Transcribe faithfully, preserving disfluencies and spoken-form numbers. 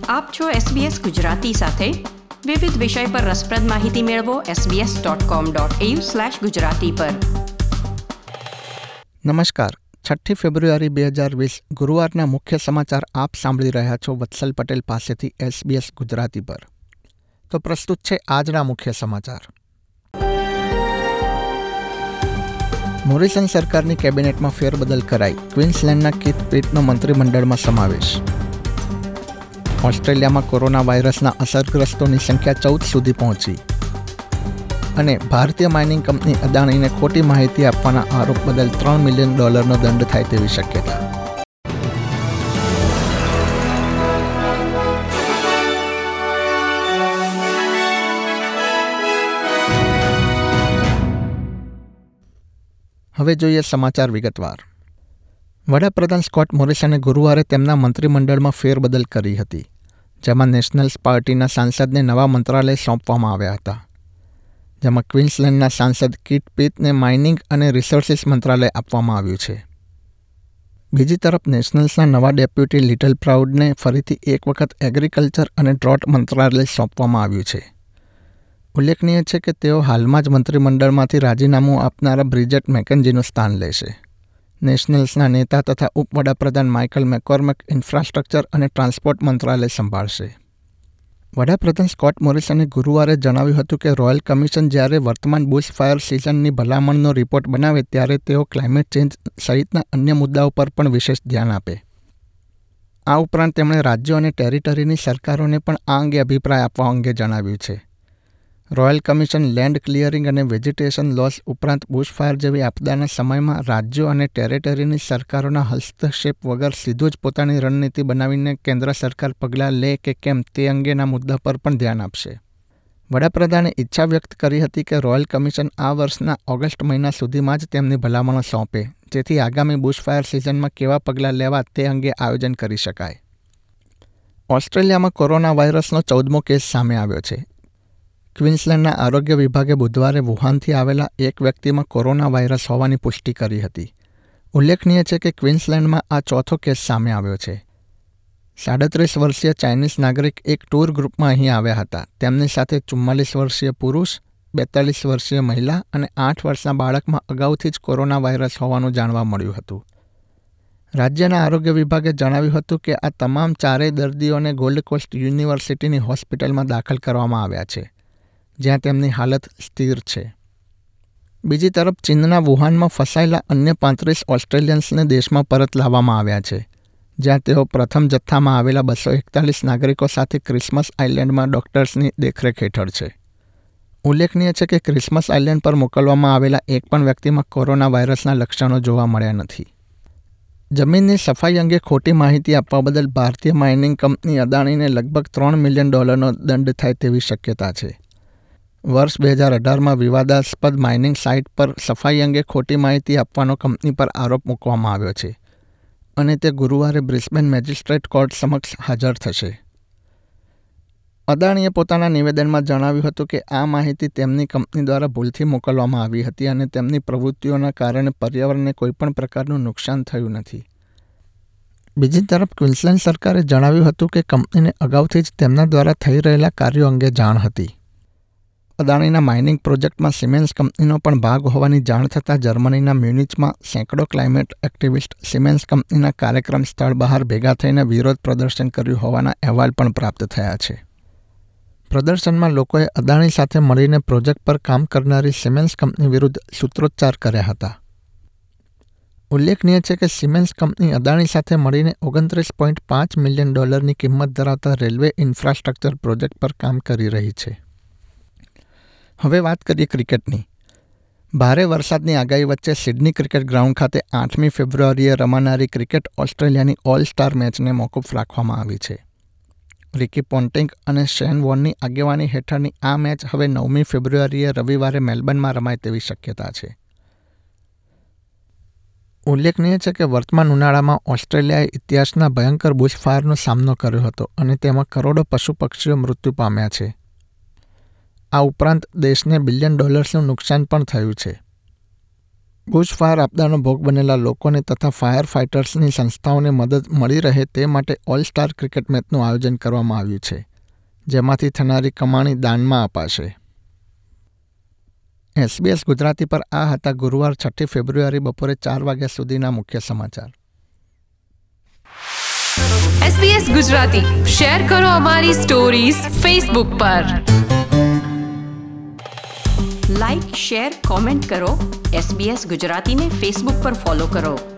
આપ છો એસબીએસ ગુજરાતી સાથે. વિવિધ વિષય પર રસપ્રદ માહિતી મેળવો SBS dot com dot AU slash Gujarati પર. નમસ્કાર. છઠ્ઠી ફેબ્રુઆરી બે હજાર વીસ ગુરુવારના મુખ્ય સમાચાર આપ સાંભળી રહ્યા છો વત્સલ પટેલ પાસેથી એસબીએસ ગુજરાતી પર. તો પ્રસ્તુત છે આજના મુખ્ય સમાચાર. મોરિસન સરકારની કેબિનેટમાં ફેરબદલ કરાઈ. ક્વીન્સલેન્ડના કીથ પીટનો મંત્રીમંડળમાં સમાવેશ. ઓસ્ટ્રેલિયામાં કોરોના વાયરસના અસરગ્રસ્તોની સંખ્યા ચૌદ સુધી પહોંચી. અને ભારતીય માઇનિંગ કંપની અદાણીને ખોટી માહિતી આપવાના આરોપ બદલ ત્રણ મિલિયન ડોલરનો દંડ થાય તેવી શક્યતા. હવે જોઈએ સમાચાર વિગતવાર. વડાપ્રધાન સ્કોટ મોરિસને ગુરુવારે તેમના મંત્રીમંડળમાં ફેરબદલ કરી હતી, જેમાં નેશનલ્સ પાર્ટીના સાંસદને નવા મંત્રાલય સોંપવામાં આવ્યા હતા, જેમાં ક્વીન્સલેન્ડના સાંસદ કીથ પીટને માઇનિંગ અને રિસોર્સિસ મંત્રાલય આપવામાં આવ્યું છે. બીજી તરફ નેશનલ્સના નવા ડેપ્યુટી લિટલ પ્રાઉડને ફરીથી એક વખત એગ્રીકલ્ચર અને ડ્રોટ મંત્રાલય સોંપવામાં આવ્યું છે. ઉલ્લેખનીય છે કે તેઓ હાલમાં જ મંત્રીમંડળમાંથી રાજીનામું આપનારા બ્રિજેટ મેકેન્જીનું સ્થાન લેશે. નેશનલ્સના નેતા તથા ઉપવડાપ્રધાન માઇકલ મેકોર્મિક ઇન્ફ્રાસ્ટ્રક્ચર અને ટ્રાન્સપોર્ટ મંત્રાલય સંભાળશે. વડાપ્રધાન સ્કોટ મોરિસને ગુરુવારે જણાવ્યું હતું કે રોયલ કમિશન જ્યારે વર્તમાન બુશ ફાયર સિઝનની ભલામણનો રિપોર્ટ બનાવે ત્યારે તેઓ ક્લાઇમેટ ચેન્જ સહિતના અન્ય મુદ્દાઓ પર પણ વિશેષ ધ્યાન આપે. આ ઉપરાંત તેમણે રાજ્યો અને ટેરિટરીની સરકારોને પણ આ અંગે અભિપ્રાય આપવા અંગે જણાવ્યું છે. રોયલ કમિશન લેન્ડ ક્લિયરિંગ અને વેજીટેશન લોસ ઉપરાંત બુશફાયર જેવી આપદાના સમયમાં રાજ્યો અને ટેરિટરીની સરકારોના હસ્તક્ષેપ વગર સીધું જ પોતાની રણનીતિ બનાવીને કેન્દ્ર સરકાર પગલાં લે કે કેમ તે અંગેના મુદ્દા પર પણ ધ્યાન આપશે. વડાપ્રધાને ઈચ્છા વ્યક્ત કરી હતી કે રોયલ કમિશન આ વર્ષના ઓગસ્ટ મહિના સુધીમાં જ તેમની ભલામણો સોંપે, જેથી આગામી બુશફાયર સિઝનમાં કેવા પગલાં લેવા તે અંગે આયોજન કરી શકાય. ઓસ્ટ્રેલિયામાં કોરોના વાયરસનો ચૌદમો કેસ સામે આવ્યો છે. ક્વીન્સલેન્ડના આરોગ્ય વિભાગે બુધવારે વુહાનથી આવેલા એક વ્યક્તિમાં કોરોના વાયરસ હોવાની પુષ્ટિ કરી હતી. ઉલ્લેખનીય છે કે ક્વીન્સલેન્ડમાં આ ચોથો કેસ સામે આવ્યો છે. સાડત્રીસ વર્ષીય ચાઇનીઝ નાગરિક એક ટૂર ગ્રુપમાં અહીં આવ્યા હતા. તેમની સાથે ચુમ્માલીસ વર્ષીય પુરુષ, બેતાલીસ વર્ષીય મહિલા અને આઠ વર્ષના બાળકમાં અગાઉથી જ કોરોના વાયરસ હોવાનું જાણવા મળ્યું હતું. રાજ્યના આરોગ્ય વિભાગે જણાવ્યું હતું કે આ તમામ ચારેય દર્દીઓને ગોલ્ડ કોસ્ટ યુનિવર્સિટીની હોસ્પિટલમાં દાખલ કરવામાં આવ્યા છે, જ્યાં તેમની હાલત સ્થિર છે. બીજી તરફ ચીનના વુહાનમાં ફસાયેલા અન્ય પાંત્રીસ ઓસ્ટ્રેલિયન્સને દેશમાં પરત લાવવામાં આવ્યા છે, જ્યાં તેઓ પ્રથમ જથ્થામાં આવેલા બસો એકતાલીસ નાગરિકો સાથે ક્રિસમસ આઇલેન્ડમાં ડોક્ટર્સની દેખરેખ હેઠળ છે. ઉલ્લેખનીય છે કે ક્રિસમસ આઇલેન્ડ પર મોકલવામાં આવેલા એક પણ વ્યક્તિમાં કોરોના વાયરસના લક્ષણો જોવા મળ્યા નથી. જમીનની સફાઈ અંગે ખોટી માહિતી આપવા બદલ ભારતીય માઇનિંગ કંપની અદાણીને લગભગ ત્રણ મિલિયન ડોલરનો દંડ થાય તેવી શક્યતા છે. વર્ષ બે હજાર અઢારમાં વિવાદાસ્પદ માઇનિંગ સાઇટ પર સફાઈ અંગે ખોટી માહિતી આપવાનો કંપની પર આરોપ મૂકવામાં આવ્યો છે અને તે ગુરુવારે બ્રિસ્બેન મેજિસ્ટ્રેટ કોર્ટ સમક્ષ હાજર થશે. અદાણીએ પોતાના નિવેદનમાં જણાવ્યું હતું કે આ માહિતી તેમની કંપની દ્વારા ભૂલથી મોકલવામાં આવી હતી અને તેમની પ્રવૃત્તિઓના કારણે પર્યાવરણને કોઈપણ પ્રકારનું નુકસાન થયું નથી. બીજી તરફ ક્વીન્સલેન્ડ સરકારે જણાવ્યું હતું કે કંપનીને અગાઉથી જ તેમના દ્વારા થઈ રહેલા કાર્યો અંગે જાણ હતી. અદાણીના માઇનિંગ પ્રોજેક્ટમાં સિમેન્સ કંપનીનો પણ ભાગ હોવાની જાણ થતાં જર્મનીના મ્યુનિચમાં સેંકડો ક્લાઇમેટ એક્ટિવિસ્ટ સિમેન્સ કંપનીના કાર્યક્રમ સ્થળ બહાર ભેગા થઈને વિરોધ પ્રદર્શન કર્યું હોવાના અહેવાલ પણ પ્રાપ્ત થયા છે. પ્રદર્શનમાં લોકોએ અદાણી સાથે મળીને પ્રોજેક્ટ પર કામ કરનારી સિમેન્સ કંપની વિરુદ્ધ સૂત્રોચ્ચાર કર્યા હતા. ઉલ્લેખનીય છે કે સિમેન્સ કંપની અદાણી સાથે મળીને ઓગણત્રીસ પોઈન્ટ પાંચ મિલિયન ડોલરની કિંમત ધરાવતા રેલવે ઇન્ફ્રાસ્ટ્રક્ચર પ્રોજેક્ટ પર કામ કરી રહી છે. હવે વાત કરીએ ક્રિકેટની. ભારે વરસાદની આગાહી વચ્ચે સિડની ક્રિકેટ ગ્રાઉન્ડ ખાતે આઠમી ફેબ્રુઆરીએ રમાનારી ક્રિકેટ ઓસ્ટ્રેલિયાની ઓલ સ્ટાર મેચને મોકૂફ રાખવામાં આવી છે. રિકી પોન્ટિંગ અને શેન વોર્નની આગેવાની હેઠળની આ મેચ હવે નવમી ફેબ્રુઆરીએ રવિવારે મેલબર્નમાં રમાય તેવી શક્યતા છે. ઉલ્લેખનીય છે કે વર્તમાન ઉનાળામાં ઓસ્ટ્રેલિયાએ ઇતિહાસના ભયંકર બુશફાયરનો સામનો કર્યો હતો અને તેમાં કરોડો પશુ પક્ષીઓ મૃત્યુ પામ્યા છે. આ ઉપરાંત દેશને બિલિયન ડોલર્સનું નુકસાન પણ થયું છે. ભુજ ફાયર આપદાનો ભોગ બનેલા લોકોને તથા ફાયર ફાઇટર્સની સંસ્થાઓને મદદ મળી રહે તે માટે ઓલ સ્ટાર ક્રિકેટ મેચનું આયોજન કરવામાં આવ્યું છે, જેમાંથી થનારી કમાણી દાનમાં અપાશે. એસબીએસ ગુજરાતી પર આ હતા ગુરુવાર છઠ્ઠી ફેબ્રુઆરી બપોરે ચાર વાગ્યા સુધીના મુખ્ય સમાચાર. એસબીએસ ગુજરાતી શેર કરો અમારી સ્ટોરીઝ ફેસબુક પર. લાઇક, શેર, કોમેન્ટ કરો. એસબીએસ ગુજરાતીને ફેસબુક પર ફોલો કરો.